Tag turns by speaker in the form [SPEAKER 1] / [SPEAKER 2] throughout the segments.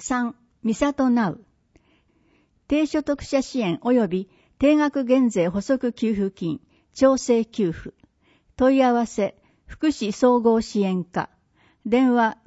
[SPEAKER 1] 3、みさとなう。低所得者支援及び定額減税補足給付金、調整給付。問い合わせ、福祉総合支援課。電話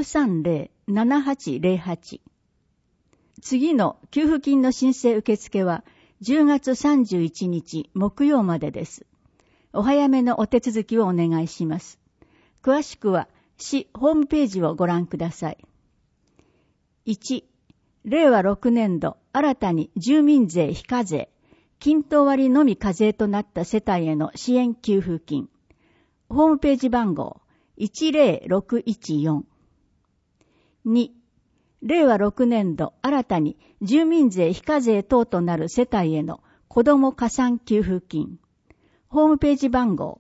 [SPEAKER 1] 930-7808。次の給付金の申請受付は10月31日木曜までです。お早めのお手続きをお願いします。詳しくは市ホームページをご覧ください。1、令和6年度新たに住民税非課税、均等割のみ課税となった世帯への支援給付金。ホームページ番号10614。2、令和6年度新たに住民税非課税等となる世帯への子ども加算給付金。ホームページ番号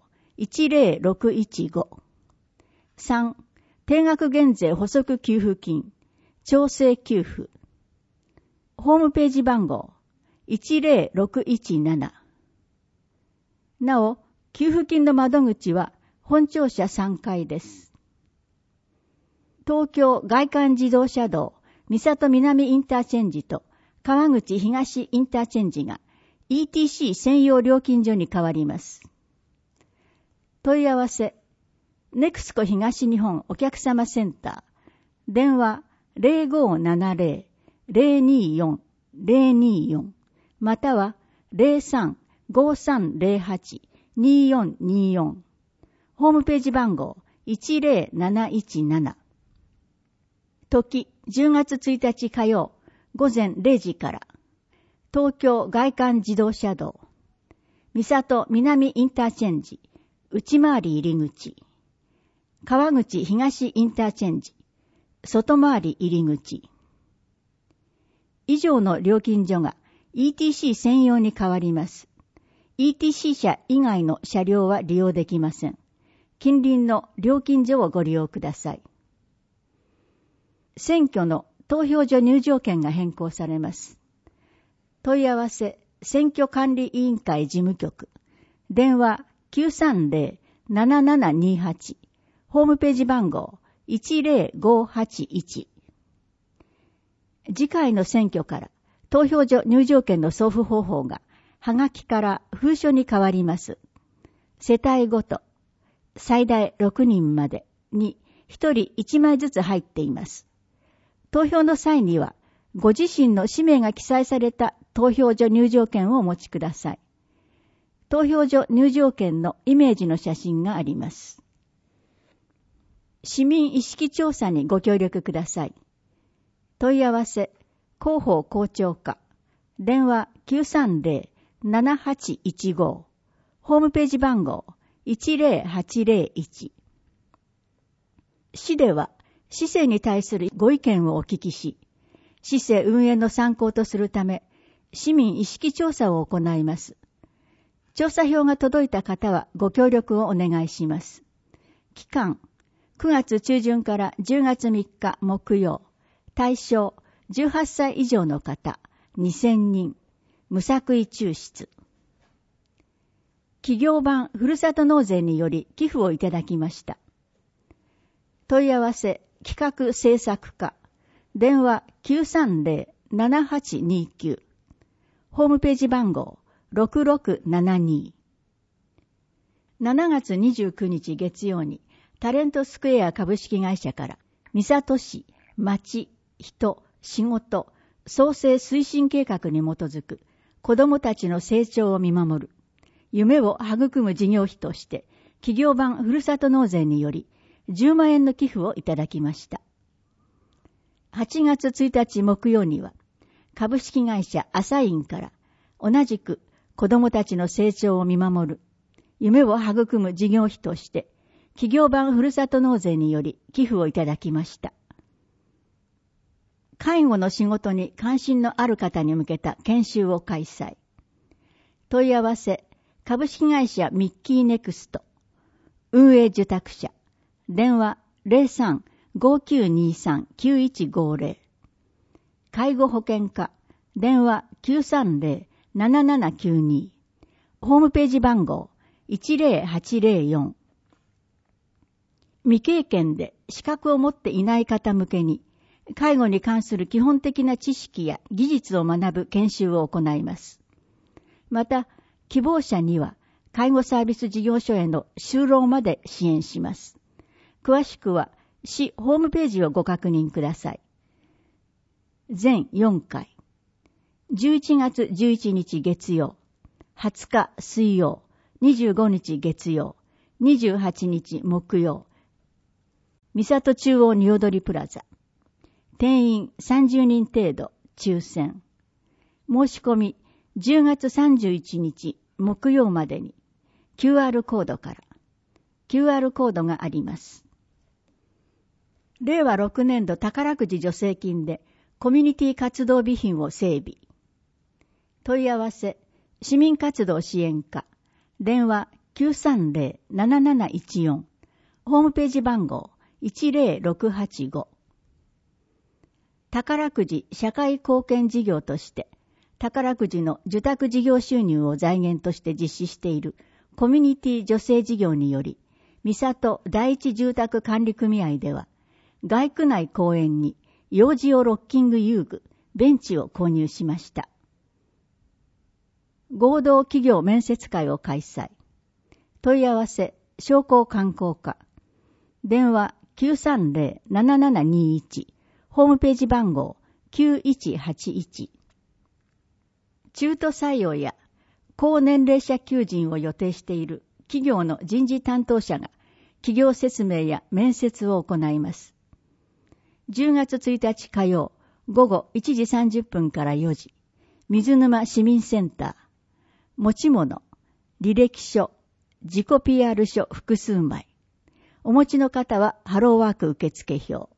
[SPEAKER 1] 10615。3、定額減税補足給付金。調整給付。ホームページ番号10617。なお、給付金の窓口は本庁舎3階です。東京外環自動車道三郷南インターチェンジと川口東インターチェンジが ETC 専用料金所に変わります。問い合わせ、ネクスコ東日本お客様センター、電話0570-024-024または 03-5308-2424 ホームページ番号10717。時10月1日火曜午前0時から東京外環自動車道三郷南インターチェンジ内回り入り口、川口東インターチェンジ外回り入り口。以上の料金所が ETC 専用に変わります。ETC 車以外の車両は利用できません。近隣の料金所をご利用ください。選挙の投票所入場券が変更されます。問い合わせ、選挙管理委員会事務局。電話930-7728。ホームページ番号10581。次回の選挙から投票所入場券の送付方法がはがきから封書に変わります。世帯ごと最大6人までに1人1枚ずつ入っています。投票の際にはご自身の氏名が記載された投票所入場券をお持ちください。投票所入場券のイメージの写真があります。市民意識調査にご協力ください。問い合わせ、広報広聴課。電話930-7815。ホームページ番号10801。市では、市政に対するご意見をお聞きし、市政運営の参考とするため、市民意識調査を行います。調査票が届いた方はご協力をお願いします。期間、9月中旬から10月3日木曜。対象、18歳以上の方、2000人。無作為抽出。企業版ふるさと納税により寄付をいただきました。問い合わせ、企画制作課。電話930-7829。ホームページ番号6672。7月29日月曜にタレントスクエア株式会社から三郷市、町、人、仕事、創生推進計画に基づく子どもたちの成長を見守る夢を育む事業費として企業版ふるさと納税により10万円の寄付をいただきました。8月1日木曜には株式会社アサインから同じく子どもたちの成長を見守る夢を育む事業費として企業版ふるさと納税により寄付をいただきました。介護の仕事に関心のある方に向けた研修を開催。問い合わせ、株式会社ミッキーネクスト。運営受託者。電話03-5923-9150。介護保険課。電話930-7792。ホームページ番号10804。未経験で資格を持っていない方向けに介護に関する基本的な知識や技術を学ぶ研修を行います。また、希望者には介護サービス事業所への就労まで支援します。詳しくは市ホームページをご確認ください。全4回。11月11日月曜、20日水曜、25日月曜、28日木曜、三郷中央におどりプラザ。定員30人程度、抽選。申し込み10月31日木曜までに QR コードから。QR コードがあります。令和6年度宝くじ助成金でコミュニティ活動備品を整備。問い合わせ、市民活動支援課、電話 930-7714、ホームページ番号10685。宝くじ社会貢献事業として、宝くじの受託事業収入を財源として実施しているコミュニティ助成事業により、三郷第一住宅管理組合では、街区内公園に幼児用ロッキング遊具、ベンチを購入しました。合同企業面接会を開催。問い合わせ、商工観光課。電話 930-7721。ホームページ番号9181。中途採用や高年齢者求人を予定している企業の人事担当者が企業説明や面接を行います。10月1日火曜午後1時30分から4時、水沼市民センター。持ち物、履歴書、自己 PR 書複数枚。お持ちの方はハローワーク受付票。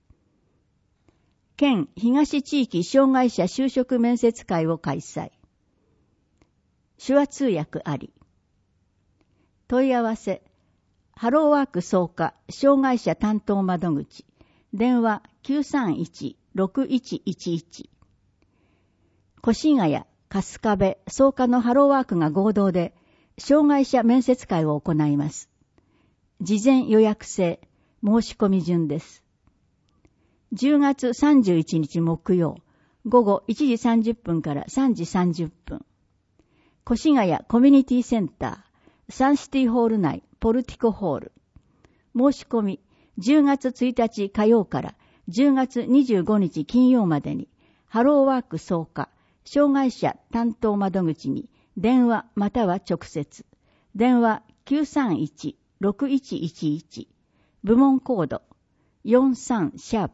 [SPEAKER 1] 県東地域障害者就職面接会を開催。手話通訳あり。問い合わせ、ハローワーク草加障害者担当窓口。電話 931-6111。越谷、春日部、草加のハローワークが合同で障害者面接会を行います。事前予約制、申し込み順です。10月31日木曜、午後1時30分から3時30分。越谷コミュニティセンター、サンシティホール内、ポルティコホール。申し込み、10月1日火曜から10月25日金曜までに、ハローワーク草加、障害者担当窓口に電話または直接。電話 931-6111。部門コード43#。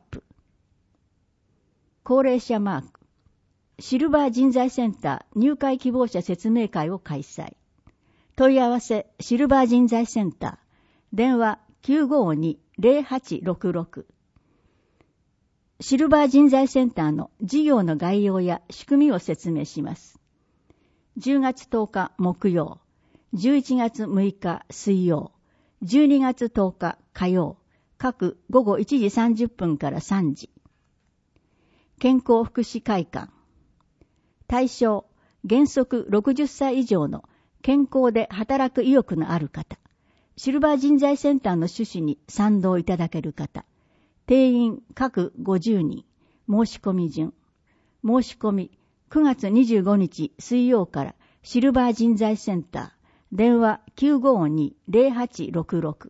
[SPEAKER 1] 高齢者マーク。シルバー人材センター入会希望者説明会を開催。問い合わせシルバー人材センター。電話 952-0866。シルバー人材センターの事業の概要や仕組みを説明します。10月10日木曜、11月6日水曜、12月10日火曜、各午後1時30分から3時。健康福祉会館。対象、原則60歳以上の健康で働く意欲のある方。シルバー人材センターの趣旨に賛同いただける方。定員各50人。申し込み順。申し込み9月25日水曜からシルバー人材センター。電話 952-0866。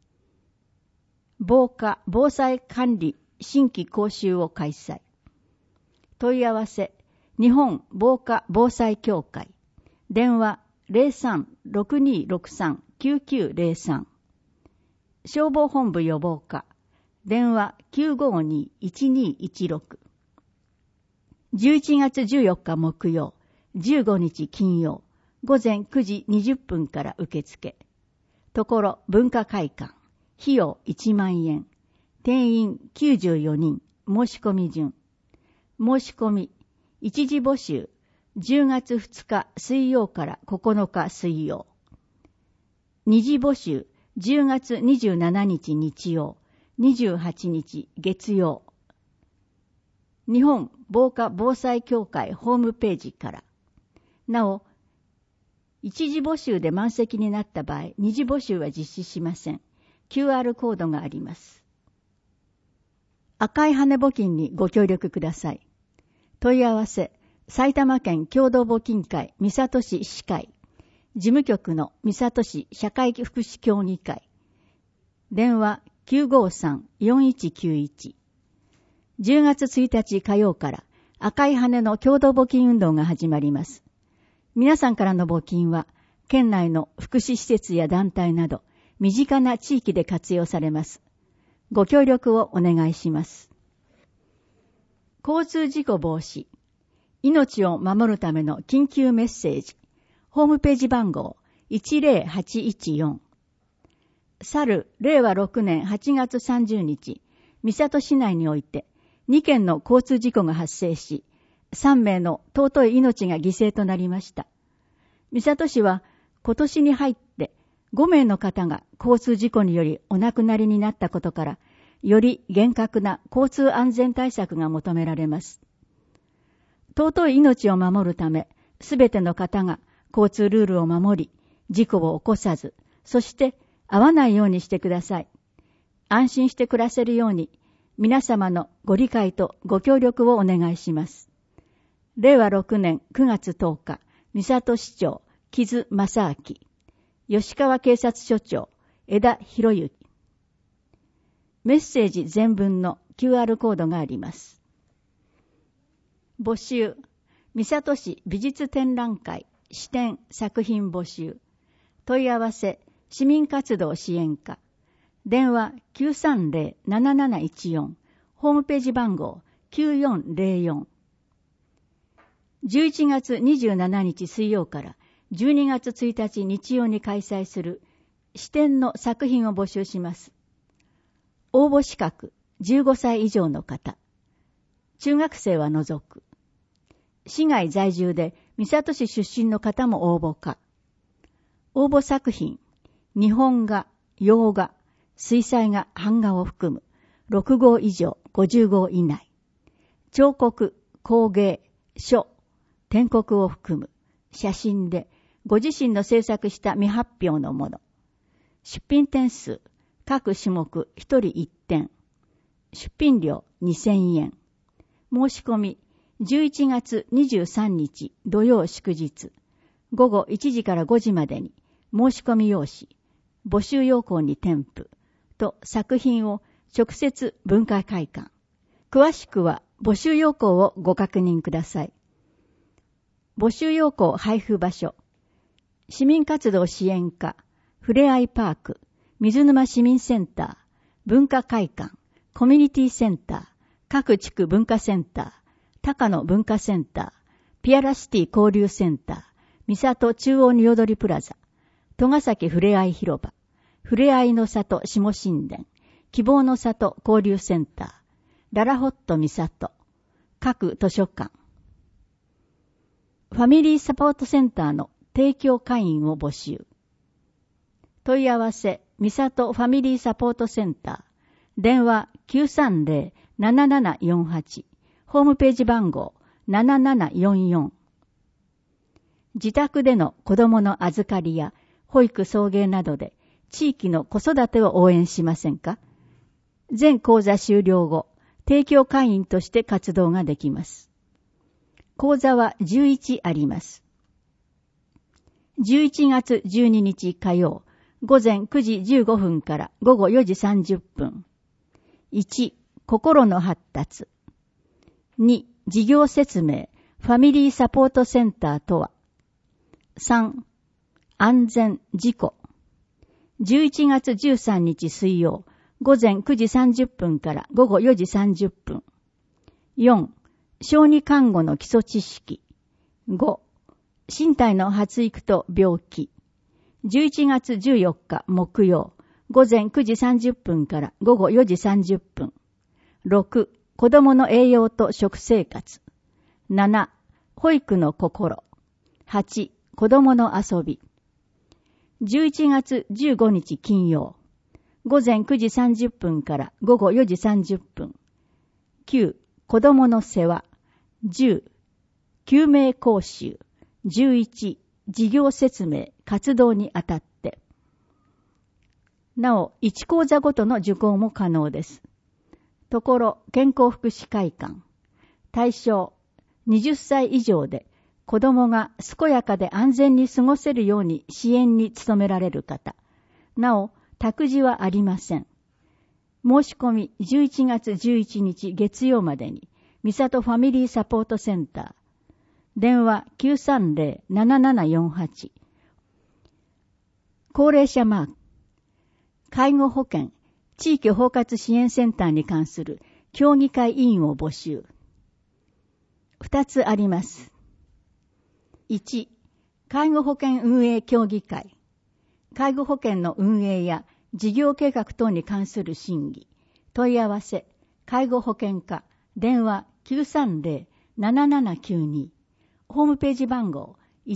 [SPEAKER 1] 防火・防災管理新規講習を開催。問い合わせ、日本防火・防災協会。電話 03-6263-9903。消防本部予防課。電話 952-1216。11月14日木曜、15日金曜、午前9時20分から受付。ところ文化会館。費用1万円。定員94人。申し込み順。申し込み。一時募集。10月2日水曜から9日水曜。二次募集。10月27日日曜。28日月曜。日本防火防災協会ホームページから。なお、一次募集で満席になった場合、二次募集は実施しません。QR コードがあります。 赤い羽募金にご協力ください。問い合わせ、埼玉県共同募金会三郷市医師会、事務局の三郷市社会福祉協議会、電話 953-4191。10月1日火曜から赤い羽の共同募金運動が始まります。皆さんからの募金は、県内の福祉施設や団体など、身近な地域で活用されます。ご協力をお願いします。交通事故防止、命を守るための緊急メッセージ、ホームページ番号10814。去る令和6年8月30日、三郷市内において2件の交通事故が発生し、3名の尊い命が犠牲となりました。三郷市は今年に入って5名の方が交通事故によりお亡くなりになったことから、より厳格な交通安全対策が求められます。尊い命を守るため、すべての方が交通ルールを守り、事故を起こさず、そして遭わないようにしてください。安心して暮らせるように、皆様のご理解とご協力をお願いします。令和6年9月10日、三郷市長、木津正明、吉川警察署長、枝博之。メッセージ全文の QR コードがあります。募集、三郷市美術展覧会支店作品募集。問い合わせ、市民活動支援課。電話 930-7714。ホームページ番号9404。11月27日水曜から12月1日日曜に開催する支店の作品を募集します。応募資格15歳以上の方。中学生は除く。市外在住で三郷市出身の方も応募可。応募作品、日本画、洋画、水彩画、版画を含む6号以上50号以内。彫刻、工芸、書、篆刻を含む写真でご自身の制作した未発表のもの。出品点数、各種目1人1点。出品料2000円。申し込み11月23日土曜祝日午後1時から5時までに申し込み用紙、募集要項に添付と作品を直接文化会館。詳しくは募集要項をご確認ください。募集要項配布場所、市民活動支援課、ふれあいパーク、水沼市民センター、文化会館、コミュニティセンター、各地区文化センター、高野文化センター、ピアラシティ交流センター、三郷中央によどりプラザ、戸ヶ崎ふれあい広場、ふれあいの里下神殿、希望の里交流センター、ララホット三郷、各図書館。ファミリーサポートセンターの提供会員を募集。問い合わせ、三郷ファミリーサポートセンター、電話 930-7748、ホームページ番号7744。自宅での子供の預かりや保育送迎などで地域の子育てを応援しませんか？全講座終了後、提供会員として活動ができます。講座は11あります。11月12日火曜、午前9時15分から午後4時30分。1、心の発達。2、事業説明、ファミリーサポートセンターとは。3、安全、事故。11月13日水曜、午前9時30分から午後4時30分。4、小児看護の基礎知識。5、身体の発育と病気。11月14日木曜、午前9時30分から午後4時30分。6、子供の栄養と食生活。7、保育の心。8、子供の遊び。11月15日金曜、午前9時30分から午後4時30分。9、子供の世話。10、救命講習。11、事業説明、活動にあたって。なお、1講座ごとの受講も可能です。 ところ健康福祉会館、対象20歳以上で子供が健やかで安全に過ごせるように支援に努められる方。なお、託児はありません。申し込み11月11日月曜までに、三郷ファミリーサポートセンター。電話 930-7748。高齢者マーク。介護保険、地域包括支援センターに関する協議会委員を募集。2つあります。1、介護保険運営協議会。介護保険の運営や事業計画等に関する審議。問い合わせ、介護保険課、電話 930-7792。ホームページ番号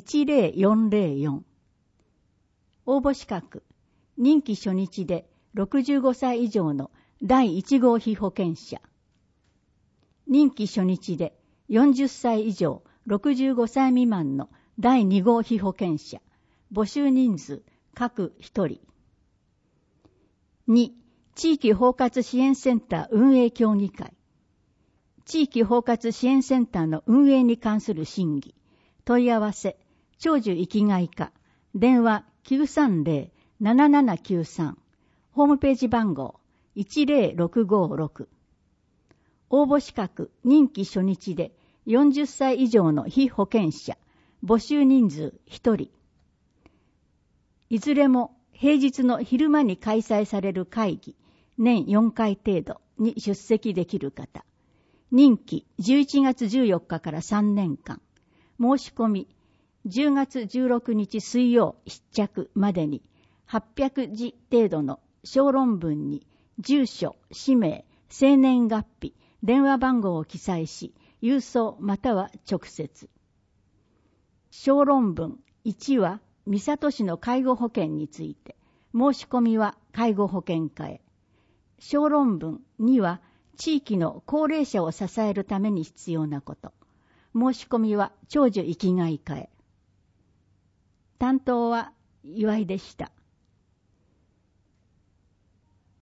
[SPEAKER 1] 10404。応募資格、任期初日で65歳以上の第1号被保険者。任期初日で40歳以上65歳未満の第2号被保険者。募集人数各1人。2、地域包括支援センター運営協議会。地域包括支援センターの運営に関する審議。問い合わせ、長寿生きがい課。電話 930-7793。ホームページ番号10656。応募資格、任期初日で40歳以上の被保険者。募集人数1人。いずれも平日の昼間に開催される会議、年4回程度に出席できる方。任期11月14日から3年間。申し込み10月16日水曜必着までに800字程度の小論文に住所、氏名、生年月日、電話番号を記載し、郵送または直接。小論文1は三郷市の介護保険について、申し込みは介護保険課へ。小論文2は地域の高齢者を支えるために必要なこと。申し込みは長寿生きがい課へ。担当は岩井でした。